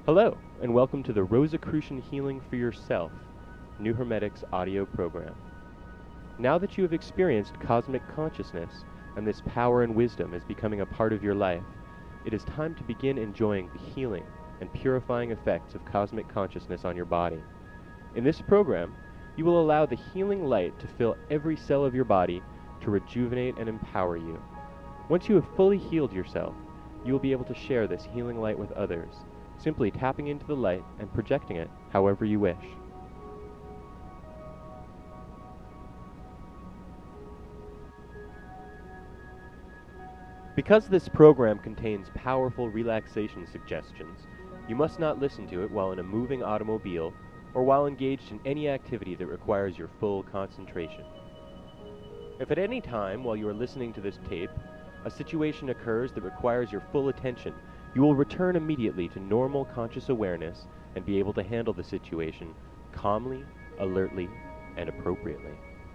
Hello, and welcome to the Rosicrucian Healing for Yourself, New Hermetics audio program. Now that you have experienced cosmic consciousness and this power and wisdom is becoming a part of your life, it is time to begin enjoying the healing and purifying effects of cosmic consciousness on your body. In this program, you will allow the healing light to fill every cell of your body to rejuvenate and empower you. Once you have fully healed yourself, you will be able to share this healing light with others, simply tapping into the light and projecting it however you wish. Because this program contains powerful relaxation suggestions, you must not listen to it while in a moving automobile or while engaged in any activity that requires your full concentration. If at any time while you are listening to this tape, a situation occurs that requires your full attention, you will return immediately to normal conscious awareness and be able to handle the situation calmly, alertly, and appropriately.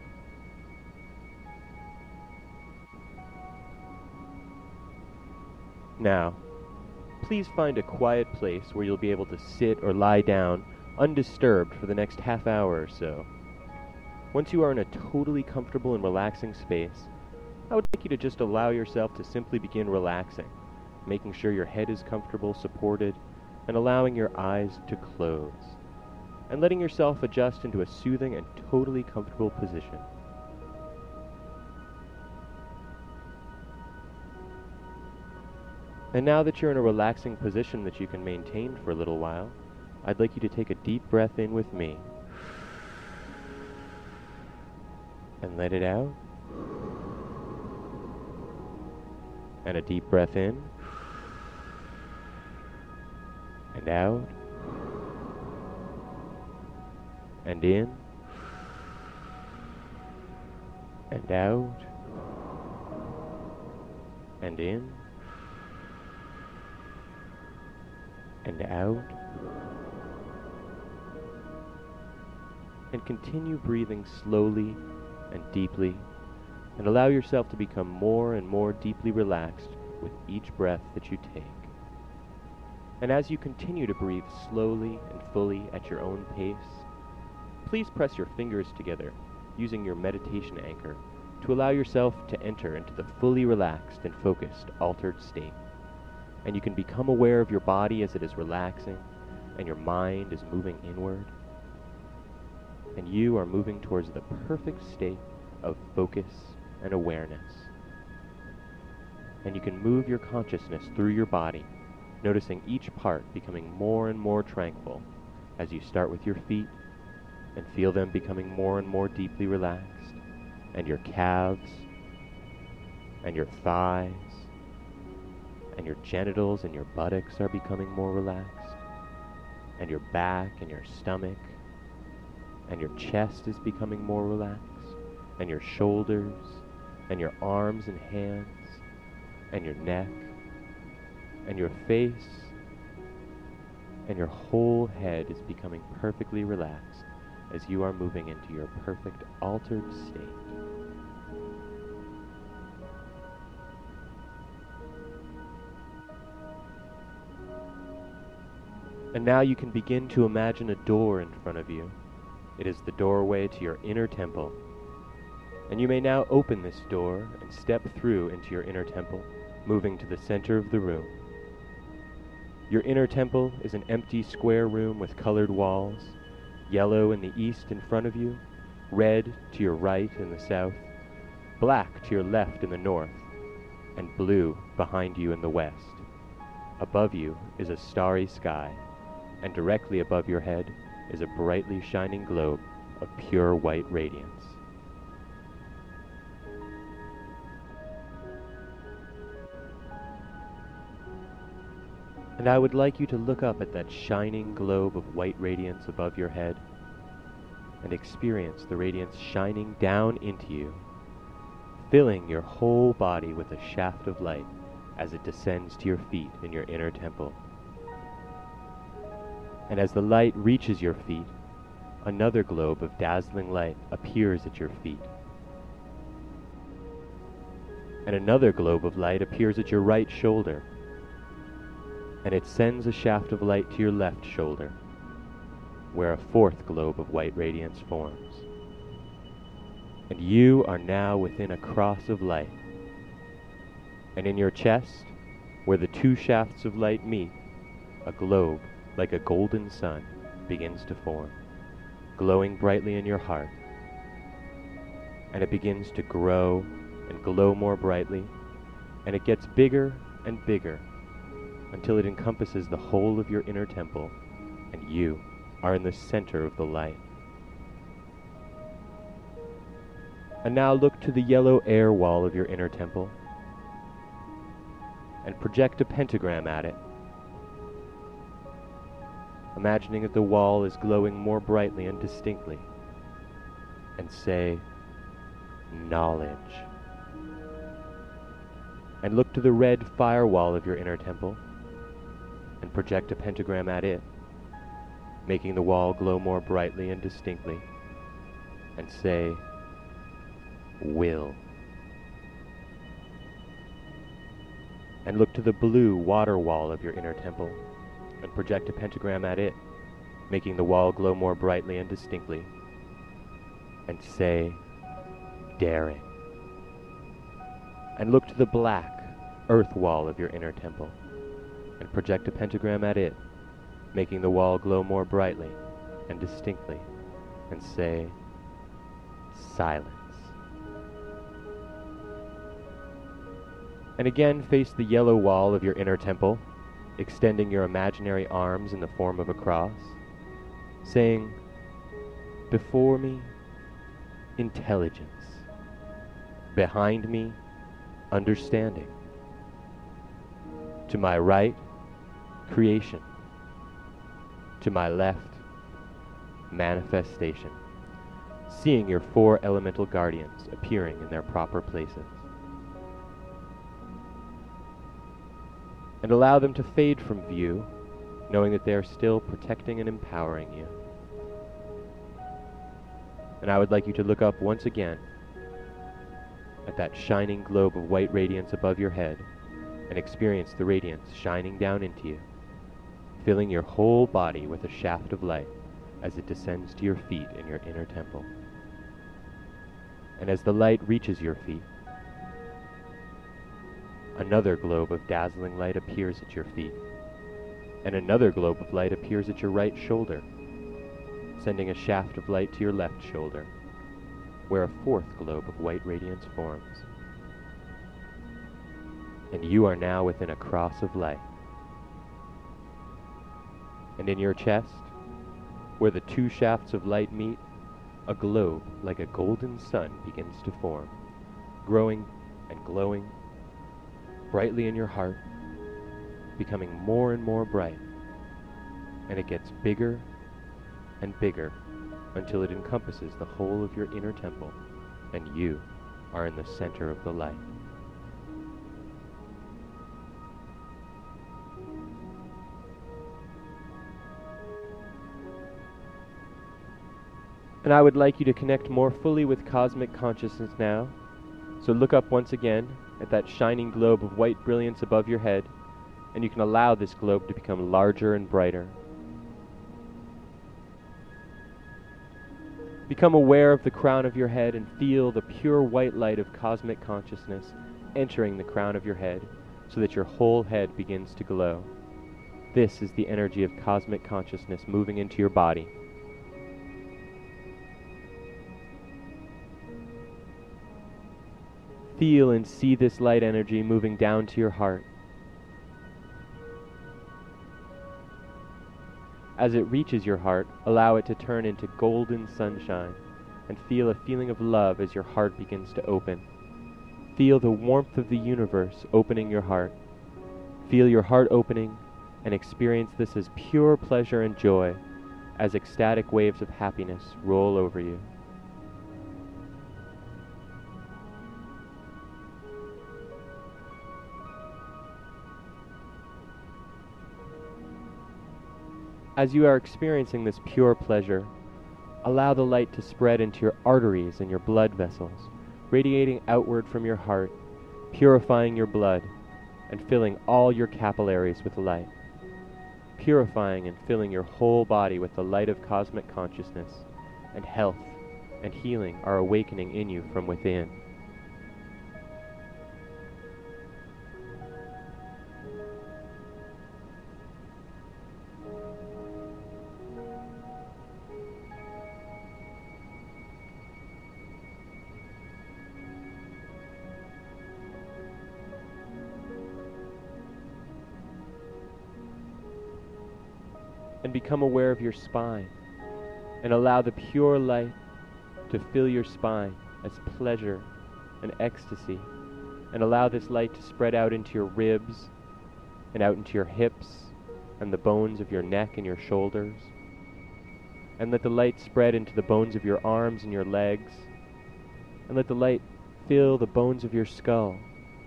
Now, please find a quiet place where you'll be able to sit or lie down undisturbed for the next half hour or so. Once you are in a totally comfortable and relaxing space, I would like you to just allow yourself to simply begin relaxing, making sure your head is comfortable, supported, and allowing your eyes to close, and letting yourself adjust into a soothing and totally comfortable position. And now that you're in a relaxing position that you can maintain for a little while, I'd like you to take a deep breath in with me, and let it out. And a deep breath in, and out, and in, and out, and in, and out, and continue breathing slowly and deeply, and allow yourself to become more and more deeply relaxed with each breath that you take. And as you continue to breathe slowly and fully at your own pace, please press your fingers together using your meditation anchor to allow yourself to enter into the fully relaxed and focused altered state. And you can become aware of your body as it is relaxing and your mind is moving inward. And you are moving towards the perfect state of focus and awareness. And you can move your consciousness through your body, noticing each part becoming more and more tranquil as you start with your feet and feel them becoming more and more deeply relaxed, and your calves, and your thighs, and your genitals and your buttocks are becoming more relaxed, and your back and your stomach, and your chest is becoming more relaxed, and your shoulders, and your arms and hands, and your neck, and your face, and your whole head is becoming perfectly relaxed as you are moving into your perfect altered state. And now you can begin to imagine a door in front of you. It is the doorway to your inner temple. And you may now open this door and step through into your inner temple, moving to the center of the room. Your inner temple is an empty square room with colored walls, yellow in the east in front of you, red to your right in the south, black to your left in the north, and blue behind you in the west. Above you is a starry sky, and directly above your head is a brightly shining globe of pure white radiance. And I would like you to look up at that shining globe of white radiance above your head and experience the radiance shining down into you, filling your whole body with a shaft of light as it descends to your feet in your inner temple. And as the light reaches your feet, another globe of dazzling light appears at your feet. And another globe of light appears at your right shoulder. and it sends a shaft of light to your left shoulder, where a fourth globe of white radiance forms. And you are now within a cross of light. And in your chest, where the two shafts of light meet, a globe like a golden sun begins to form, glowing brightly in your heart. And it begins to grow and glow more brightly, and it gets bigger and bigger until it encompasses the whole of your inner temple, and you are in the center of the light. And now look to the yellow air wall of your inner temple and project a pentagram at it, imagining that the wall is glowing more brightly and distinctly, and say, knowledge. And look to the red firewall of your inner temple and project a pentagram at it, making the wall glow more brightly and distinctly, and say, will. And look to the blue water wall of your inner temple and project a pentagram at it, making the wall glow more brightly and distinctly, and say, daring. And look to the black earth wall of your inner temple and project a pentagram at it, making the wall glow more brightly and distinctly, and say, silence. And again face the yellow wall of your inner temple, extending your imaginary arms in the form of a cross, saying, before me, intelligence. Behind me, understanding. To my right, creation. To my left, manifestation. Seeing your four elemental guardians appearing in their proper places. And allow them to fade from view, knowing that they are still protecting and empowering you. And I would like you to look up once again at that shining globe of white radiance above your head and experience the radiance shining down into you, filling your whole body with a shaft of light as it descends to your feet in your inner temple. And as the light reaches your feet, another globe of dazzling light appears at your feet, and another globe of light appears at your right shoulder, sending a shaft of light to your left shoulder, where a fourth globe of white radiance forms. And you are now within a cross of light. And in your chest, where the two shafts of light meet, a globe like a golden sun begins to form, growing and glowing brightly in your heart, becoming more and more bright, and it gets bigger and bigger until it encompasses the whole of your inner temple, and you are in the center of the light. And I would like you to connect more fully with cosmic consciousness now. So look up once again at that shining globe of white brilliance above your head, and you can allow this globe to become larger and brighter. Become aware of the crown of your head and feel the pure white light of cosmic consciousness entering the crown of your head so that your whole head begins to glow. This is the energy of cosmic consciousness moving into your body. Feel and see this light energy moving down to your heart. As it reaches your heart, allow it to turn into golden sunshine and feel a feeling of love as your heart begins to open. Feel the warmth of the universe opening your heart. Feel your heart opening and experience this as pure pleasure and joy as ecstatic waves of happiness roll over you. As you are experiencing this pure pleasure, allow the light to spread into your arteries and your blood vessels, radiating outward from your heart, purifying your blood, and filling all your capillaries with light. purifying and filling your whole body with the light of cosmic consciousness, and health and healing are awakening in you from within. And become aware of your spine, and allow the pure light to fill your spine as pleasure and ecstasy, and allow this light to spread out into your ribs and out into your hips and the bones of your neck and your shoulders, and let the light spread into the bones of your arms and your legs, and let the light fill the bones of your skull,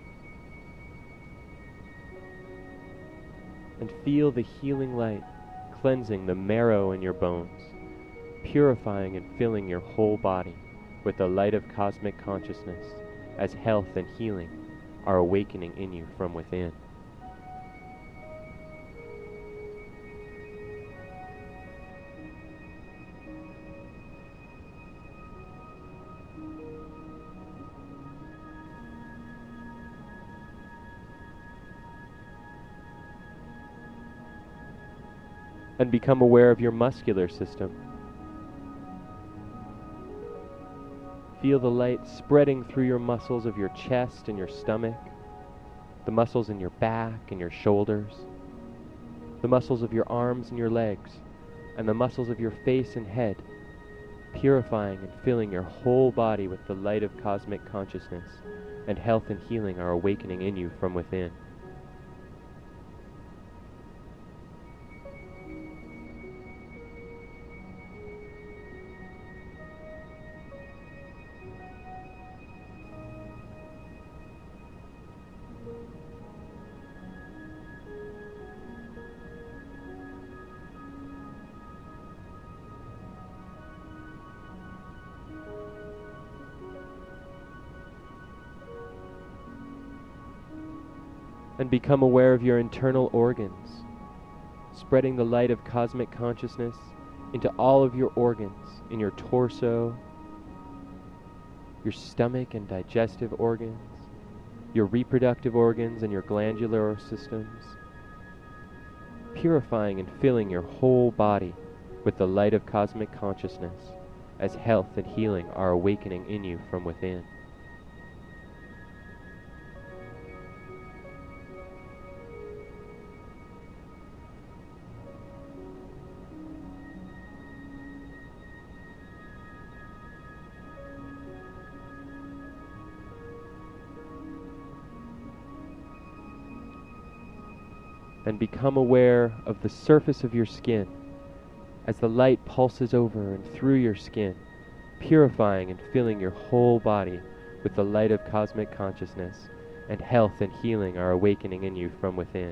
and feel the healing light cleansing the marrow in your bones, purifying and filling your whole body with the light of cosmic consciousness as health and healing are awakening in you from within. And become aware of your muscular system. Feel the light spreading through your muscles of your chest and your stomach, the muscles in your back and your shoulders, the muscles of your arms and your legs, and the muscles of your face and head, purifying and filling your whole body with the light of cosmic consciousness, and health and healing are awakening in you from within. And become aware of your internal organs, spreading the light of cosmic consciousness into all of your organs, in your torso, your stomach and digestive organs, your reproductive organs and your glandular systems, purifying and filling your whole body with the light of cosmic consciousness as health and healing are awakening in you from within. And become aware of the surface of your skin as the light pulses over and through your skin, purifying and filling your whole body with the light of cosmic consciousness, and health and healing are awakening in you from within.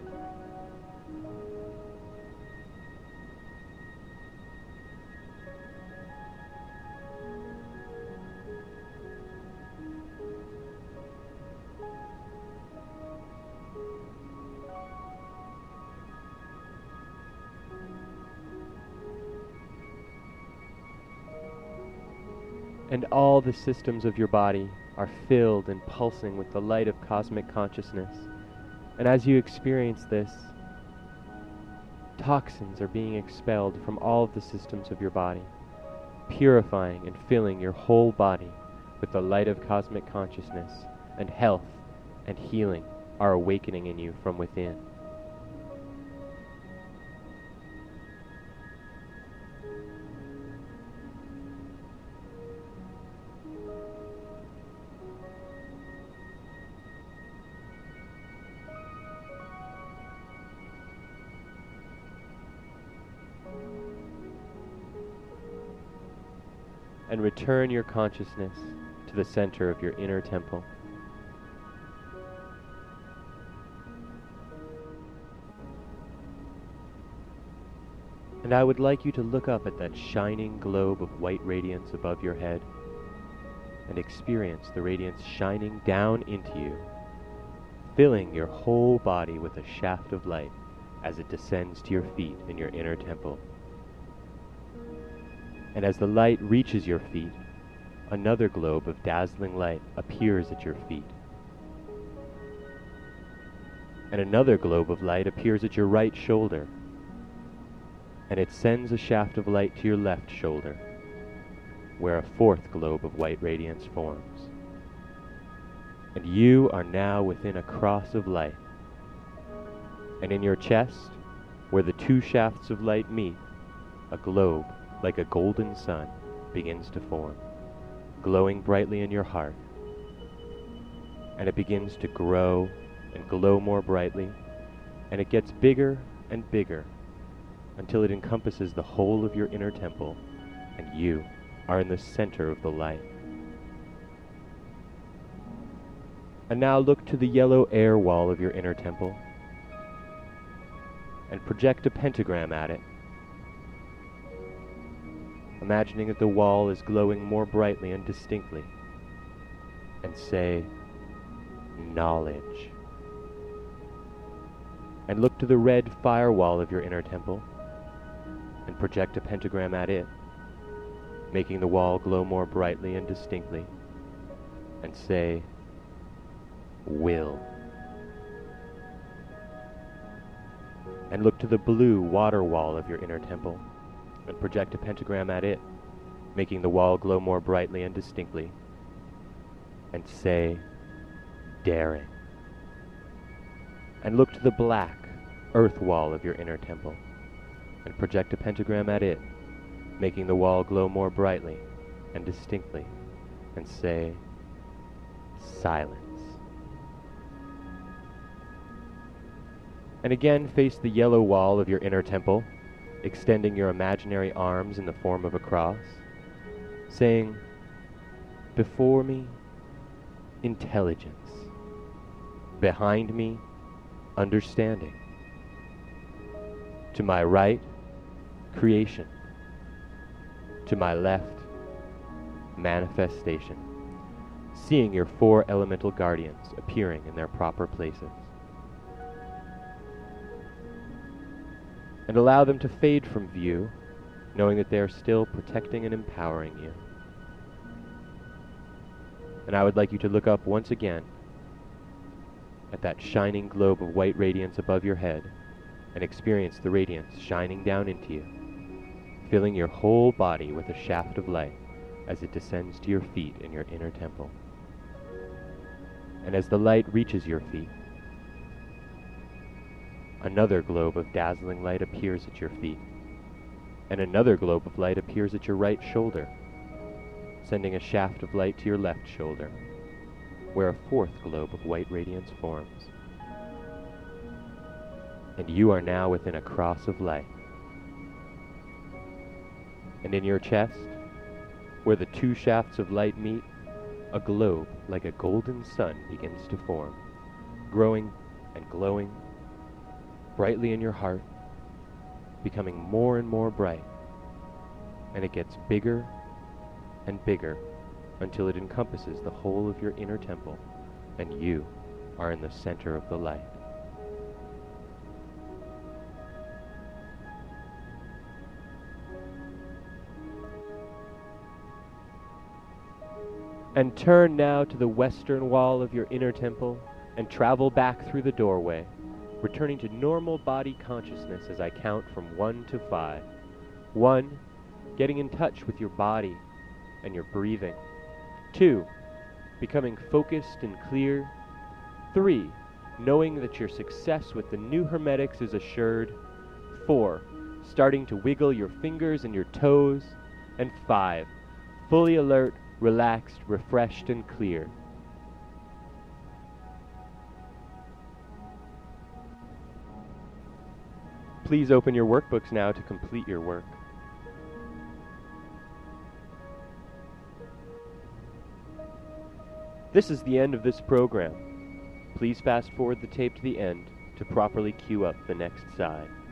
And all the systems of your body are filled and pulsing with the light of cosmic consciousness. And as you experience this, toxins are being expelled from all of the systems of your body, purifying and filling your whole body with the light of cosmic consciousness, and health and healing are awakening in you from within. And return your consciousness to the center of your inner temple. And I would like you to look up at that shining globe of white radiance above your head and experience the radiance shining down into you, filling your whole body with a shaft of light as it descends to your feet in your inner temple. And as the light reaches your feet, another globe of dazzling light appears at your feet. And another globe of light appears at your right shoulder, and it sends a shaft of light to your left shoulder, where a fourth globe of white radiance forms. And you are now within a cross of light, and in your chest, where the two shafts of light meet, a globe like a golden sun begins to form, glowing brightly in your heart. And it begins to grow and glow more brightly, and it gets bigger and bigger until it encompasses the whole of your inner temple, and you are in the center of the light. And now look to the yellow air wall of your inner temple and project a pentagram at it, imagining that the wall is glowing more brightly and distinctly, and say, knowledge. And look to the red firewall of your inner temple and project a pentagram at it, making the wall glow more brightly and distinctly, and say, will. And look to the blue water wall of your inner temple and project a pentagram at it, making the wall glow more brightly and distinctly, and say, daring. And look to the black earth wall of your inner temple and project a pentagram at it, making the wall glow more brightly and distinctly, and say, silence. And again face the yellow wall of your inner temple, extending your imaginary arms in the form of a cross, saying, before me, intelligence. Behind me, understanding. To my right, creation. To my left, manifestation. Seeing your four elemental guardians appearing in their proper places. And allow them to fade from view, knowing that they are still protecting and empowering you. And I would like you to look up once again at that shining globe of white radiance above your head and experience the radiance shining down into you, filling your whole body with a shaft of light as it descends to your feet in your inner temple. And as the light reaches your feet, another globe of dazzling light appears at your feet, and another globe of light appears at your right shoulder, sending a shaft of light to your left shoulder, where a fourth globe of white radiance forms. And you are now within a cross of light. And in your chest, where the two shafts of light meet, a globe like a golden sun begins to form, growing and glowing brightly in your heart, becoming more and more bright, and it gets bigger and bigger until it encompasses the whole of your inner temple, and you are in the center of the light. And turn now to the western wall of your inner temple and travel back through the doorway, returning to normal body consciousness as I count from 1 to 5. 1, getting in touch with your body and your breathing. 2, becoming focused and clear. 3, knowing that your success with the new Hermetics is assured. 4, starting to wiggle your fingers and your toes. And 5, fully alert, relaxed, refreshed, and clear. Please open your workbooks now to complete your work. This is the end of this program. Please fast forward the tape to the end to properly cue up the next side.